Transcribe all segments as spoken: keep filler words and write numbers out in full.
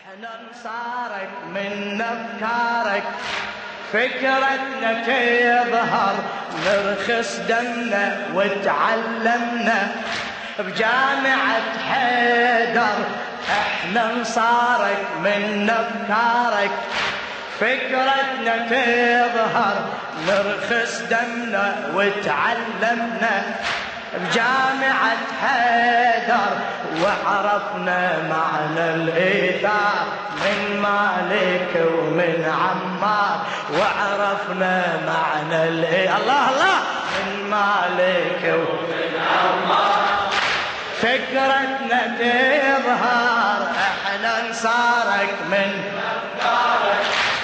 احنا انصارك من افكارك فكرتنا تظهر نرخص دمنا وتعلمنا بجامعة حيدر. احنا انصارك من افكارك فكرتنا تظهر نرخص دمنا وتعلمنا بجامعة حيدر. وعرفنا معنى الإيثار من مالك ومن عمار. وعرفنا معنى الإيثار الله الله من مالك ومن عمار. فكرتنا تظهر احنا انصارك من افكارك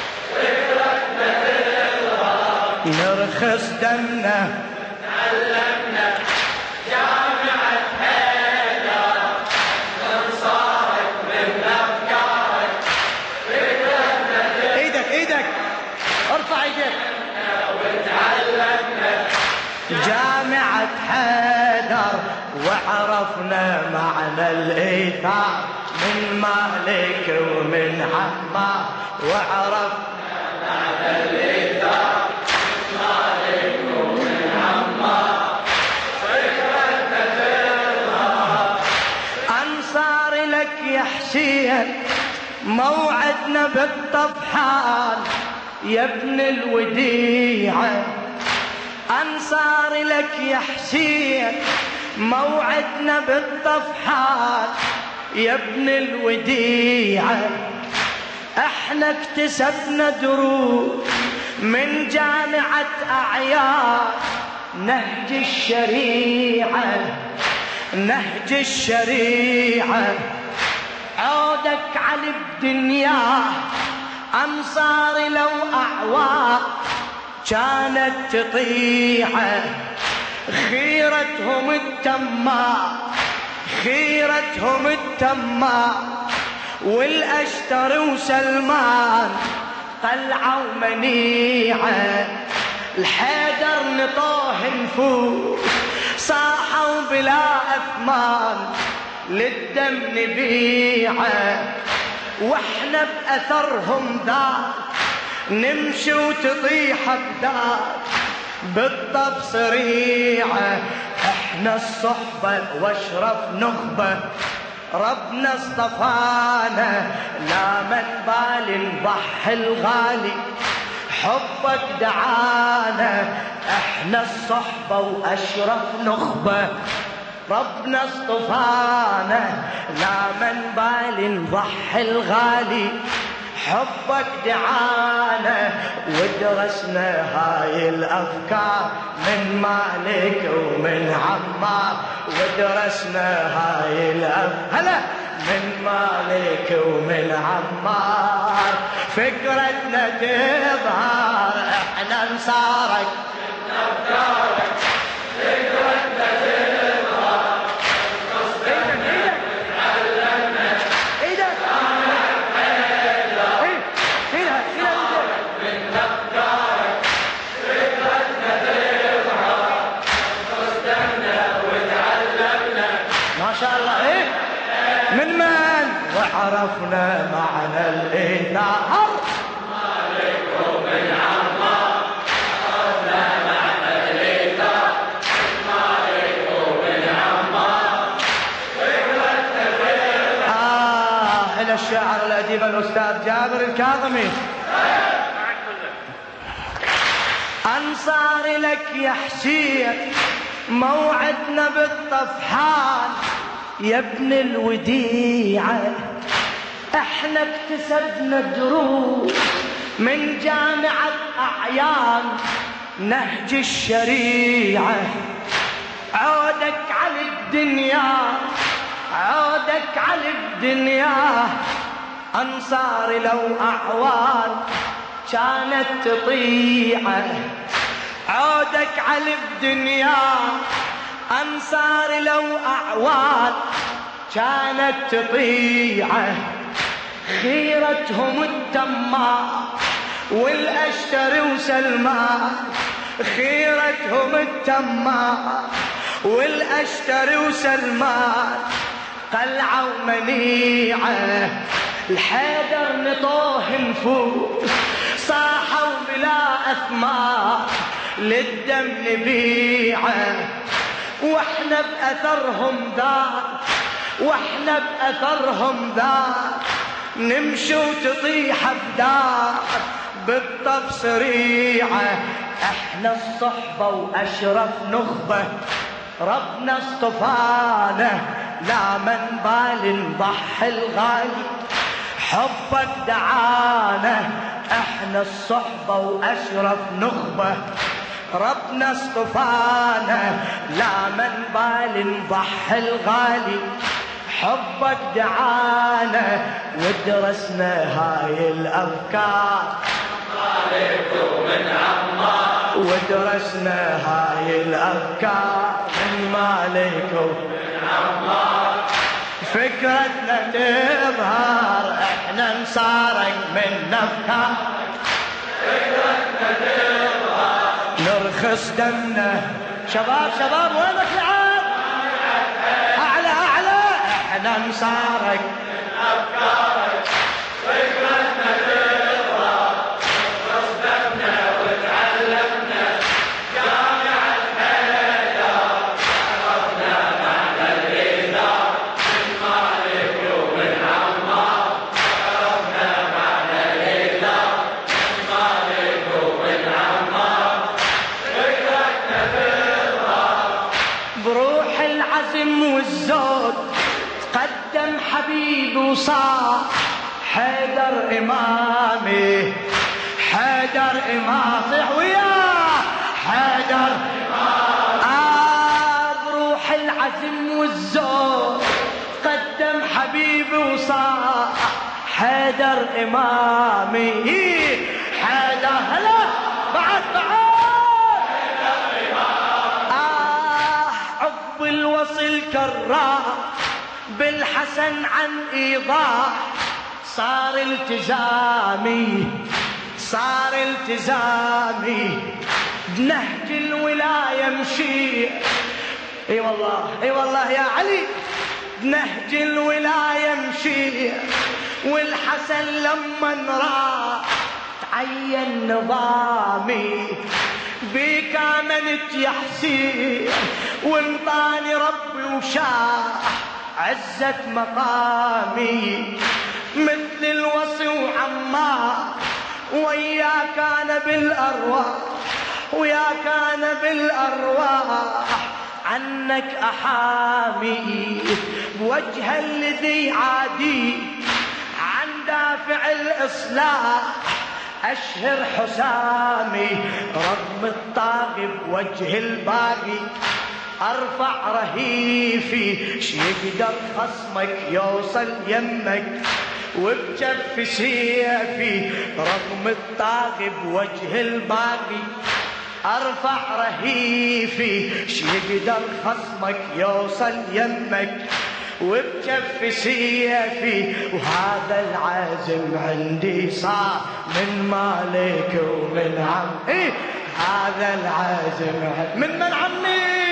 فكرتنا تظهر نرخص دمنا تعلمنا جامعة حيدر. انصارك من افكارك فكرتنا ايدك ايدك ارفع ايدك وتعلمنا جامعة حيدر. وعرفنا معنى الإيثار من مالك ومن عمار. وعرفنا معنى الإيثار من مالك ومن عمار. فكرتنا تظهر أنصار لك يا حسين موعدنا بالطفحان يا ابن الوديعة. أنصار لك يا حسين موعدنا بالطفحات يا ابن الوديعة. احنا اكتسبنا دروس من جامعة أعيان نهج الشريعة نهج الشريعة. عودك على الدنيا أنصار لو أعوان كانت تطيعه. خيرتهم التماء خيرتهم التماء والأشتر وسلمان قلعة ومنيعة. الحيدر نطوه نفوس صاحوا بلا أثمان للدم نبيعه. واحنا بأثرهم ذاك نمشي وتطيح أبداك بالطب صريعة. احنا الصحبة واشرف نخبة ربنا اصطفانا لا من بال نضحي الغالي حبك دعانا. احنا الصحبة واشرف نخبة ربنا اصطفانا لا من بال نضحي الغالي حبك دعانا. ودرسنا هاي الأفكار من مالك ومن عمار. ودرسنا هاي الأفكار هلا من مالك ومن عمار. فكرتنا تظهر احنا انصارك من أفكارك فكرتنا تظهر من من. وعرفنا معنى الإيثار مالك ومن عمار. عرفنا معنى الإيثار مالك ومن عمار. آه إلى الشاعر الأديب الأستاذ جابر الكاظمي. أنصار لك يا حسين موعدنا بالطفحان يا ابن الوديعة. احنا اكتسبنا دروس من جامعة أعيان نهج الشريعة. عودك على الدنيا عودك على الدنيا أنصار لو أعوان كانت تطيعه. عودك على الدنيا أنصار لو أعوان كانت تطيعه. خيرتهم التماء والأشتر وسلمان. خيرتهم التماء والأشتر وسلمان قلعة ومنيعة. الحيدر نطوه نفوس صاحوا بلا أثمار للدم نبيعه واحنا بأثرهم دار واحنا بأثرهم دار نمشي وتطيح بدار بالطف سريعة احنا الصحبة واشرف نخبة ربنا اصطفانا لا من بال نضحي الغالي حبك دعانا احنا الصحبة واشرف نخبة ربنا اصطفانا لا من بال نضحي الغالي حبك دعانا ودرسنا هاي الافكار من عمار ودرسنا هاي الافكار من مالك ومن عمار فكرتنا تظهر احنا نصارك من افكار فكرتنا تظهر نرخص دمنا شباب شباب وينك العاب اعلى اعلى احنا نصارك من افكارك فكرتنا تظهر نرخص دمنا وتعلمنا جامع الحيدر عرفنا معنى الايثار من مالك ومن عمار عرفنا معنى الايثار من مالك ومن عمار فكرتنا تظهر بروح العزم والزود قدم حبيبي وصار حيدر إمامي حيدر إمام صيح وياه حيدر إمامي آه بروح العزم والزود قدم حبيبي وصار حيدر إمامي حيدر هلا بعد بعد حيدر إمامي آه عقب الوصل كرار بالحسن عن إيضاح صار التزامي صار التزامي بنهج الولاية مشي اي والله اي والله يا علي بنهج الولاية مشي والحسن لما راح تعين نظامي بيك آمنت يا حسين وانطاني ربي وشاح عزة مقامي مثل الوصي وعمار وياك أنا بالأرواح وياك أنا بالأرواح عنك أحامي بوجه الذي عادي عن دافع الإصلاح أشهر حسامي رغم الطاغي بوجه الباقي أرفع رهيفي ش يقدر خصمك يوصل يمك وبجف سيفي رغم الطاغي بوجه الباقي أرفع رهيفي ش يقدر خصمك يوصل يمك وبجف سيفي وهذا العزم عندي صار من مالك ومن عم إيه هذا العزم من من عمي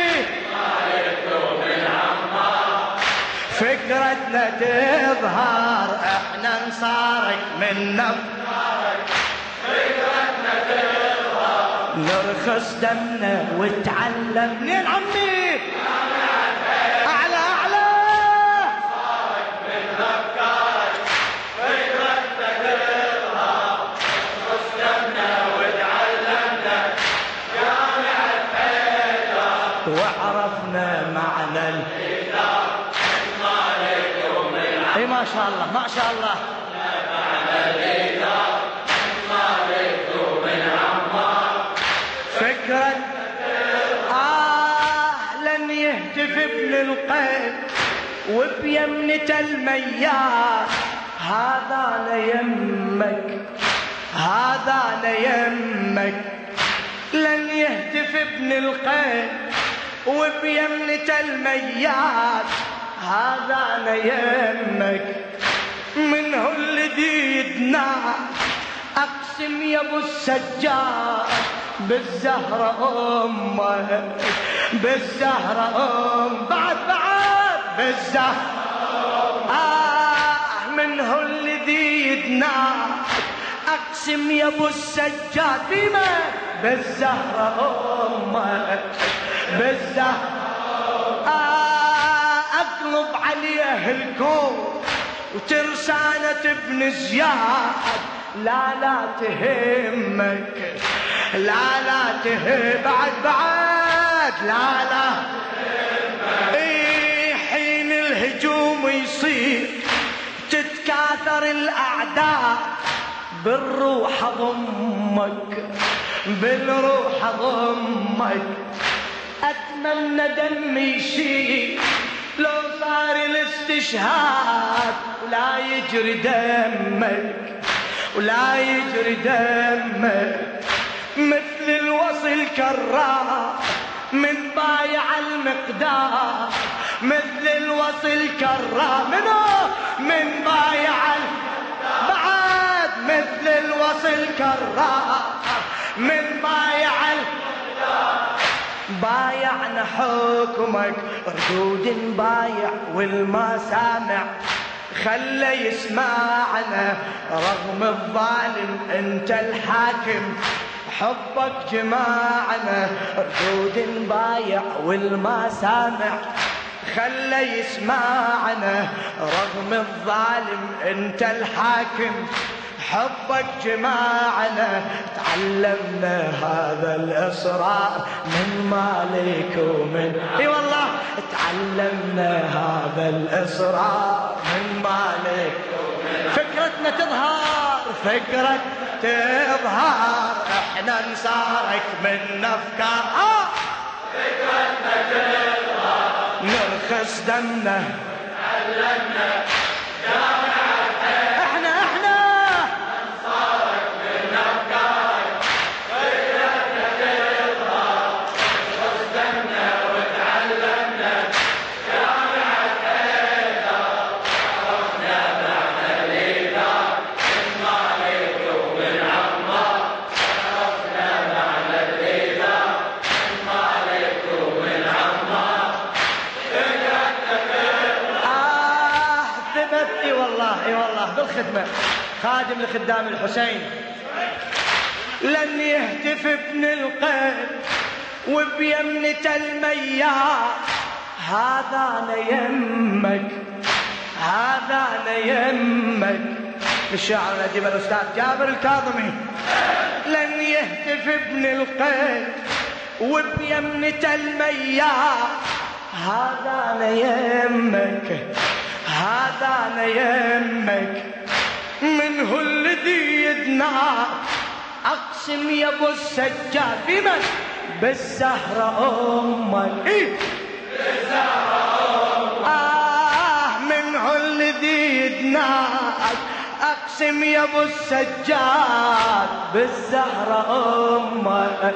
فكرتنا تظهر احنا نصارك من نفكارك فكرتنا تظهر نرخص دمنا وتعلم منين عمي اعلى اعلى صارك من نفكارك فكرتنا تظهر نرخص دمنا وتعلمنا جامع الحيدر وعرفنا معنى الايثار اي ما شاء الله ما شاء الله فكرة آه لن يهتف ابن القيد وبيمنة المياه هذا ليمك هذا ليمك لن يهتف ابن القيد وبيمنة المياه هذا ليمك منه الذي يدنا أقسم يا ابو السجاد بالزهرة أمه بالزهرة أم بعد بعد بالزهرة آه منه الذي يدناك. اقسم يا ابو السجاد بما بالزهرة امك بالزهرة. آه اقلب عليه الكون وترسانة ابن زياد. لا لا تهمك لا لا تهم بعد بعد لا لا تهمك. اي حين الهجوم يصير تتكاثر الاعداء بالروح اضمك بالروح اضمك. اتمنى دمي يشيل لو صار الاستشهاد ولا يجري دمك ولا يجري دمك. مثل الوصل كرار من بايع المقدار. مثل الوصل كرار منو من بايع بعد. مثل الوصل كرار من بايع بايعنا حكمك ردود بايع والما سامع خلى يسمعنا رغم الظالم انت الحاكم. حبك جماعنا ردود بايع والما سامع خلى يسمعنا رغم الظالم انت الحاكم. حبك جماعنا تعلمنا هذا الإصرار من مالك ومن اي والله تعلمنا هذا الإصرار من مالك ومن. فكرتنا تظهر فكرة تظهر احنا نسارك من افكار. آه فكرتنا تظهر نرخص دمنا تعلمنا بالخدمة خادم لخدام الحسين. لن يهتف ابن القيد وبيمنة المياه هذا أنا يمك هذا أنا يمك. الشاعر الأديب الأستاذ جابر الكاظمي. لن يهتف ابن القيد وبيمنة المياه هذا أنا يمك هذا أنا يمك. من هو الذي يدناك أقسم يا أبو السجاد بمن بالزهرة أمك. إيه؟ بالزهرة أمك. آه من هو الذي يدناك أقسم يا أبو السجاد بالزهرة أمك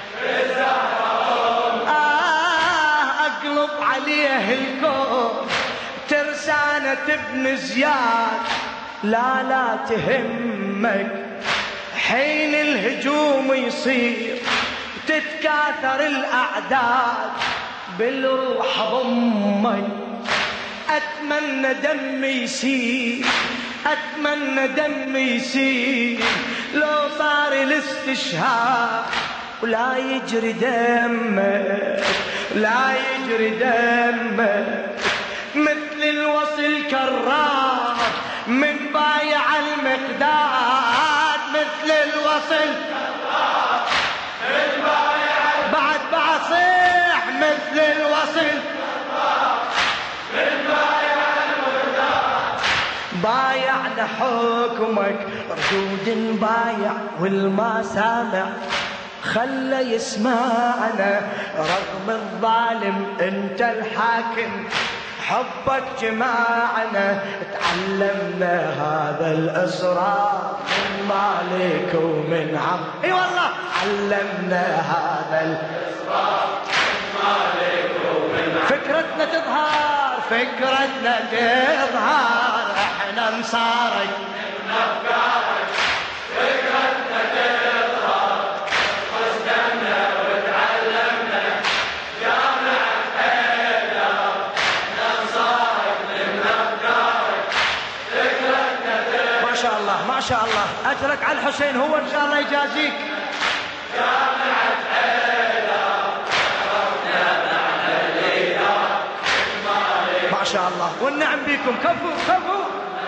بالزهرة أمك. آه أقلب عليه الكون ترسانة ابن زياد. لا لا تهمك حين الهجوم يصير تتكاثر الأعداد بالروح ضمك. أتمنى دمي يسيل أتمنى دمي يسيل لو صار الاستشهاد ولا يجري دمك لا يجري دمك. مثل الوصل كرار من بايع المقداد. مثل الوصل كرار من بايع بعد بعد صيح. مثل الوصل كرار من بايع المقداد. بايعنا حكمك ردود بايع والما سامع خلى يسمعنا رغم الظالم انت الحاكم. حبك جماعنا تعلمنا هذا الأسرار من مالك ومن عم. اي والله علمنا هذا الأسرار من مالك ومن عم. فكرتنا تظهر فكرتنا تظهر احنا نصارك من أفكارك. فكرتنا تظهر قصدنا وتعلمنا جامع حيدر. شاء الله ما شاء الله. أجرك على الحسين هو إن شاء الله يجازيك. ما شاء الله والنعم بكم. كفو كفو.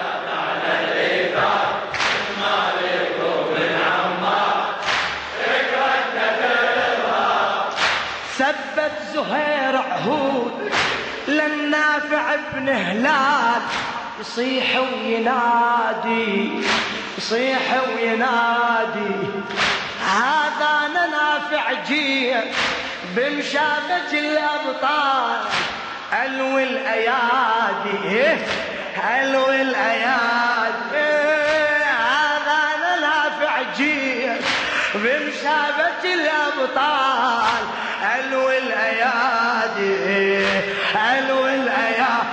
ثبت زهير عهود للنافع ابن هلال، يصيح وينادي يصيح وينادي هذا أنا نافع جيه بمشابة الأبطال ألوي الأيادي ألوي الأيادي هذا أنا نافع جيه بمشابة الأبطال ألوي الأيادي ألوي الأيادي.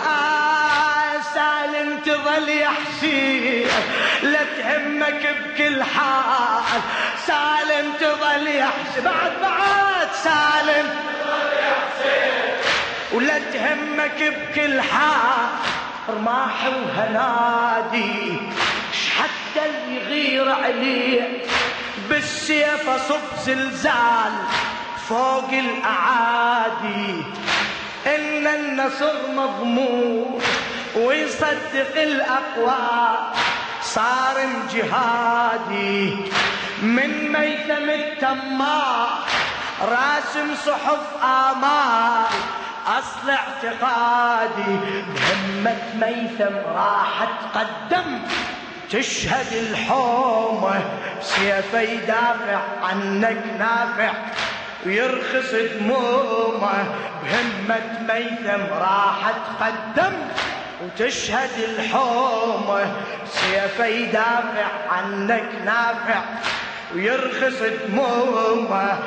آه سالم تظل يا حسين لا تهمك بكل حال، سالم تظل يا حسين بعد بعد سالم تظل يا حسين ولا تهمك بكل حال، رماح وهنادي حتى اللي يغير عليه بالسيف اصب زلزال فوق الاعادي. ان النصر مضمون ويصدق الاقوال صارم جهادي من ميثم التمار راسم صحف آمال أصل اعتقادي بهمة ميثم راح تقدم تشهد الحومة بسيفه يدافع عنك نافع ويرخص دمومه. بهمة ميثم راح تقدم وتشهد الحومة بسيفه يدافع عنك نافع ويرخص دمومه.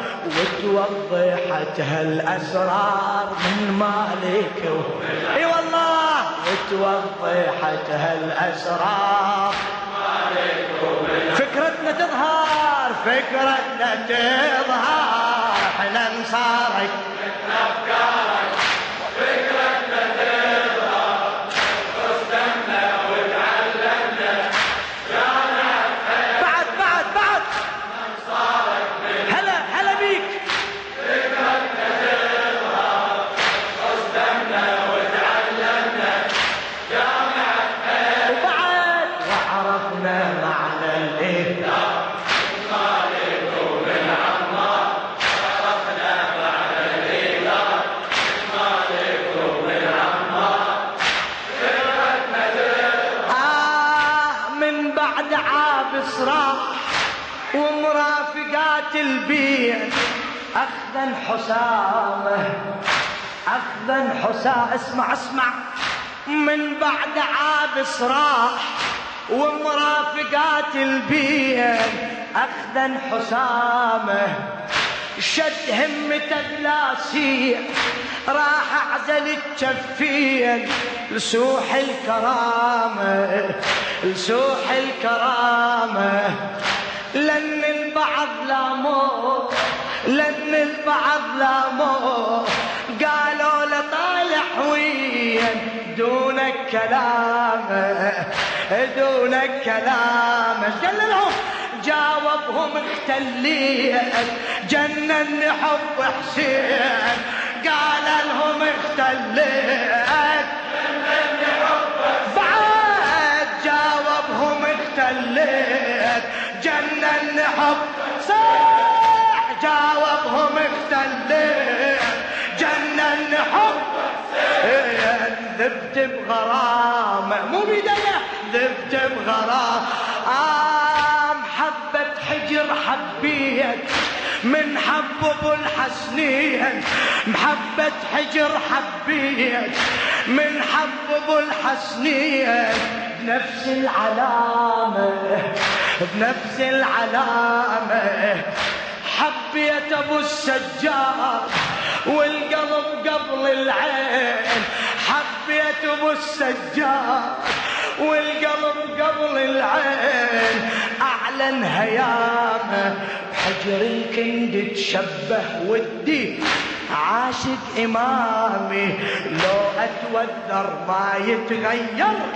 وتوضحت هالأسرار من مالك اي والله وتوضحت هالأسرار فكرتنا تظهر فكرتنا تظهر احنا انصارك افكارك فكرتنا تظهر رستمنا وتعلمنا يا نافع بعد بعد بعد انصارك هلا هلا بيك فكرتنا تظهر رستمنا وتعلمنا يا نافع وبعد وعرفنا معنى الاهداء صراح ومرافقات البيت أخذا حسامه أخذا حسام. اسمع اسمع من بعد عاب صراح ومرافقات البيت أخذا حسامه شد همته بلاسيه راح اعزل الجفين لسوح الكرامه لسوح الكرامه. لن البعض لاموه لن البعض لاموه قالوا له طالع وين دونك كلامه دونك كلامه. قال لهم جاوبهم اختليت جنن حب حسين قال لهم اختليت جنن حب بعد جاوبهم اختليت جنن حب صح جاوبهم اختليت جنن حب ذبت بغرامه مو بيدنا ذبت بغرامه. آه محبة حجر حبيت من حب ابو الحسنين محبة حجر حبيت من حب ابو الحسنين بنفس العلامة بنفس العلامة. حبيت ابو السجاد والقلب قبل العين حبيت ابو السجاد والقلب قبل العين اعلن هيامه بحجر الكند تشبه ودي عاشق امامي لو اتوذر ما يتغير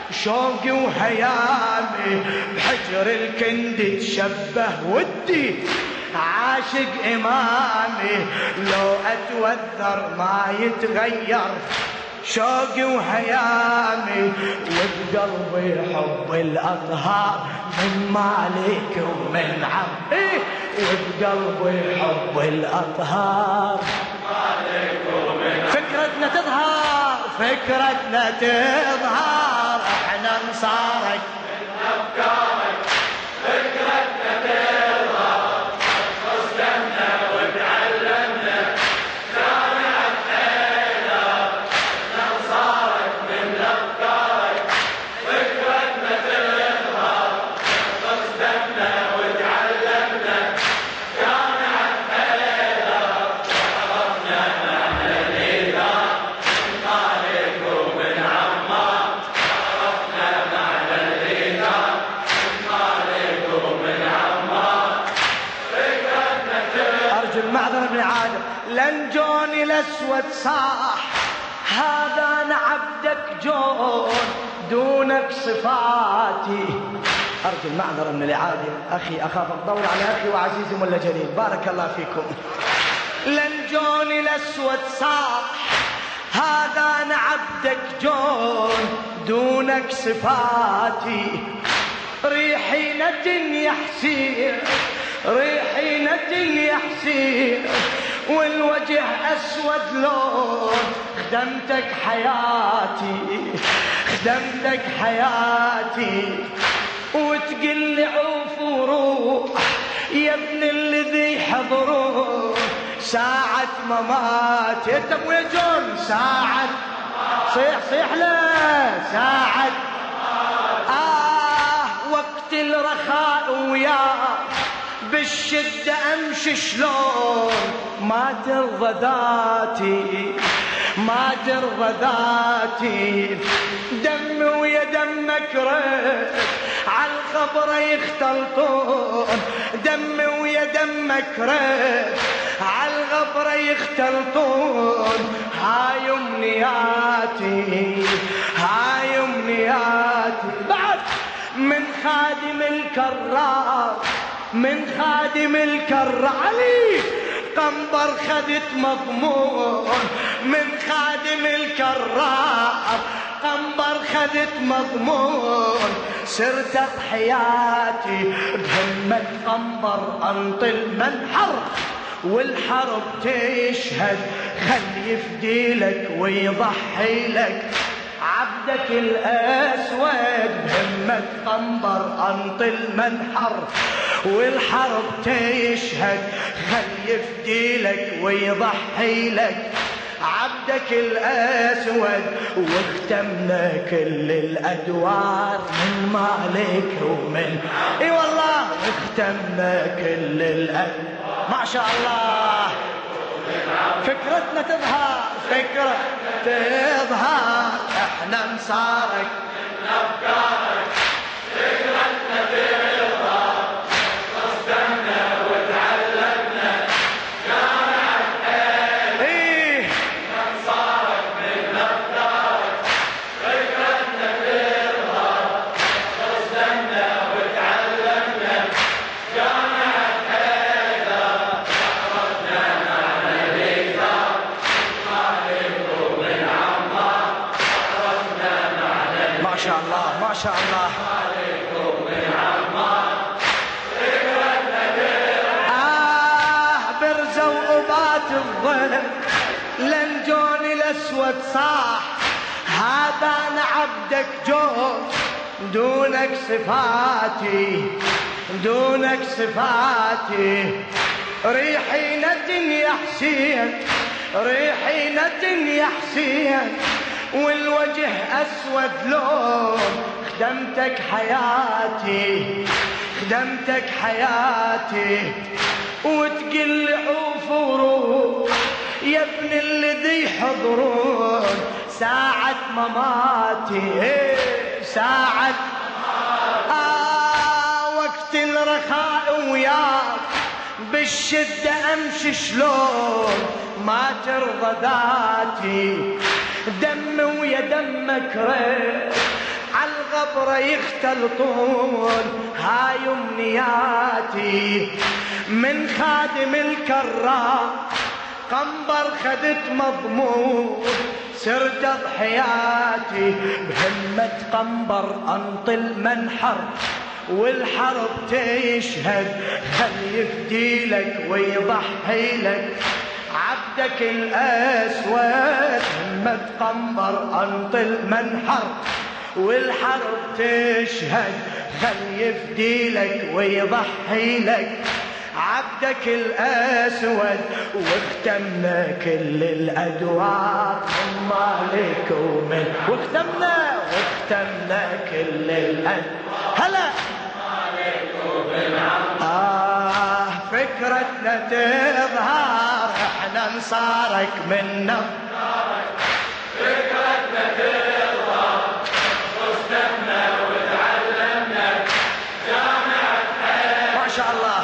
شوقي وهيامي بحجر الكندي تشبه ودي عاشق إمامي لو أتوذر ما يتغير شوقي وهيامي وبقلبي حب الأطهار من مالك ومن عم إيه وبقلبي حب الأطهار مالك ومن فكرتنا تظهر فكرتنا تظهر احنا انصارك من أفكارك فكرتنا تظهر قصدنا وتعلمنا جامعة حيدر احنا انصارك من أفكارك فكرتنا تظهر قصدنا وتعلمنا جامعة حيدر وعرفنا معنى الإيثار من مالك ومن عمار عرفنا معنى الإيثار من مالك ومن عمار فكرتنا تظهر أرجو المعذرة من عادل لن جوني الأسود صاح هذا أنا عبدك جون دونك صفاتي أرجو المعذرة من الإعادة أخي أخاف الضوء على أخي وعزيزي ملا جليل بارك الله فيكم لن جوني الأسود صاح هذا أنا عبدك جون دونك صفاتي ريحينة يا حسين ريحينة يا حسين والوجه أسود لون خدمتك حياتي خدمتك حياتي وتقل عوف وروح يا ابن الذي حضرون ساعة مماتي انت ابو جون ساعة صيح صيح له ساعة آه وقت الرخاء وياك بالشدة أمشي شلون ما ترضى ذاتي ما ترضى ذاتي دمي ويا دمك رد عالخبر يختلطون دمي ويا دمك رد عالغبر يختلطون هاي امنياتي هاي امنياتي بعد من خادم الكرار من خادم الكرار علي قنبر خدت مضمون من خادم الكرار قنبر خدت مضمون سرت بحياتي بهمة قنبر انطي المنحر والحرب تشهد خلي يفدي لك ويضحي لك عبدك الأسود بهمة قنبر أنطي المنحر والحرب تشهد خلي يفدي لك ويضحي لك عبدك الأسود واختمنا كل الأدوار من مالك ومن اي والله اختمنا كل الأدوار ما شاء الله فكرتنا تظهر فكرة تظهر احنا انصارك من افكارك فكرتنا تظهر قصدنا وتعلمنا جامعة حيدر ايه احنا انصارك من افكارك فكرتنا تظهر قصدنا وتعلمنا جامعة حيدر عرفنا معنى الإيثار مالك ومن عمار عرفنا معنى ما شاء الله ما شاء الله مالك ومن عمار فكرتنا تظهر آه برزة وأبات الظل لنجوني الأسود صاح هذا أنا عبدك جون دونك صفاتي دونك صفاتي ريحينة يا حسين ريحينة يا حسين والوجه أسود لون خدمتك حياتي خدمتك حياتي وتقل عوف وروح يا ابن الذي يحضرون ساعة مماتي ساعة آه وقت الرخاء وياك بالشدة أمشي شلون ما ترضى ذاتي دم ويا دمك ريت عالقبر يختلطون هاي امنياتي من خادم الكرام قنبر خدت مضمون سر تضحياتي بهمة قنبر انطل منحر والحرب تشهد خل يفدي لك ويضحي لك عبدك الأسود همة قنبر انطل منحر والحرب تشهد خل يفدي لك ويضحي لك عبدك الأسود واختمنا كل الأدوار من مالك ومن واختمنا واختمنا كل الأدوار هلا مالك ومن آه فكرتنا تظهر احنا انصارك من نظرك فكرتنا تظهر واختمنا وتعلمنا جامعة حياة ما شاء الله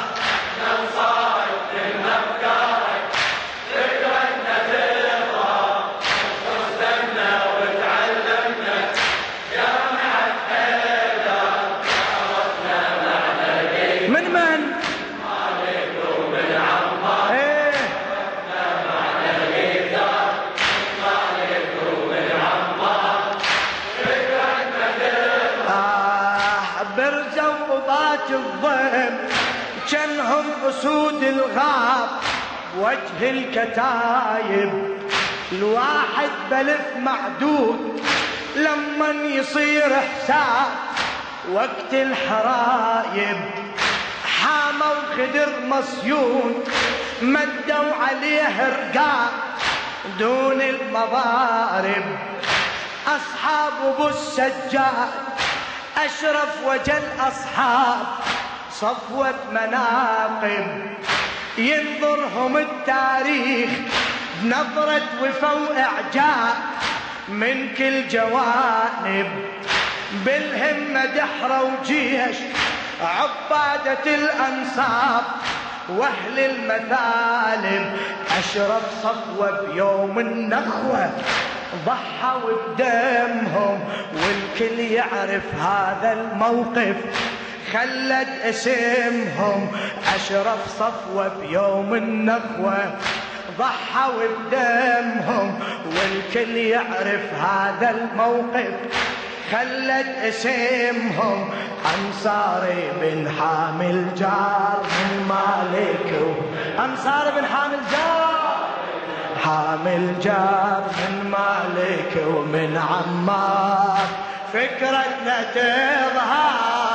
الضيم جنهم أسود الغاب وجه الكتايب الواحد بلف معدود لمن يصير حساب وقت الحرايب حاموا خدر مصيون مدوا عليه رقاب دون المضارب أصحاب أبو السجاد أشرف وجل أصحاب صفوة مناقب ينظرهم التاريخ بنظرة وفا وإعجاب من كل جوانب بالهمة دحرة وجيش عبادة الأنصاب وأهل المثالب أشرف صفوة بيوم النخوة ضحوا بدمهم والكل يعرف هذا الموقف خلد اسمهم أشرف صفوة بيوم النخوة ضحوا بدمهم والكل يعرف هذا الموقف خلد اسمهم أنصاري بن حامل جار من مالك أنصاري بن حامل جار حامل جار من مالك ومن عمار فكرتنا تظهر